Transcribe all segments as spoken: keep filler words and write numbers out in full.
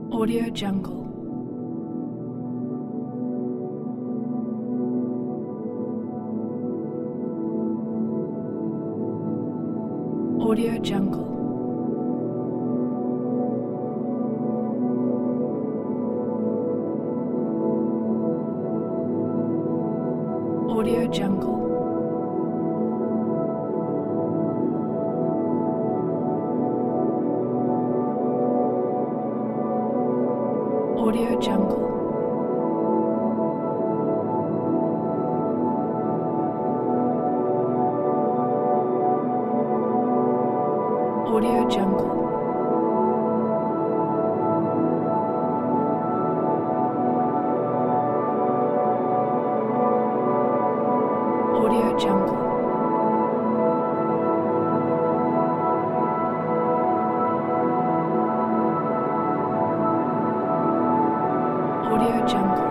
Audio Jungle. Audio Jungle. Audio Jungle. Audio Jungle. Audio Jungle. Audio Jungle. Audio Jungle.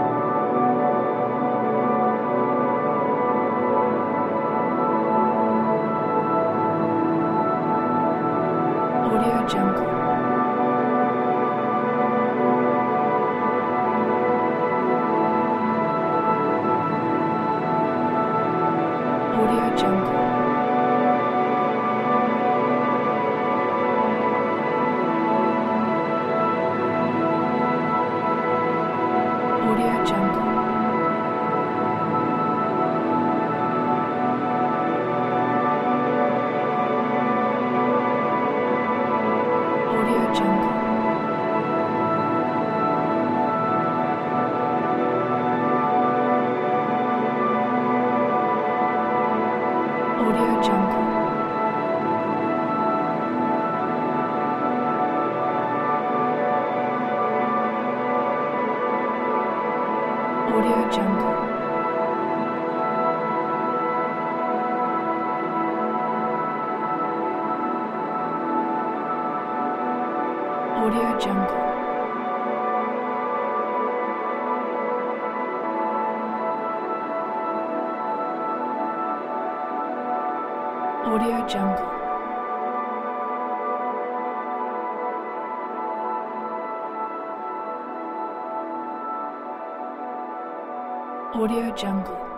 Audio Jungle. Audio Jungle. Audio Jungle. Audio Jungle. Audio Jungle. Audio Jungle. Audio Jungle. Audio Jungle. Audio Jungle.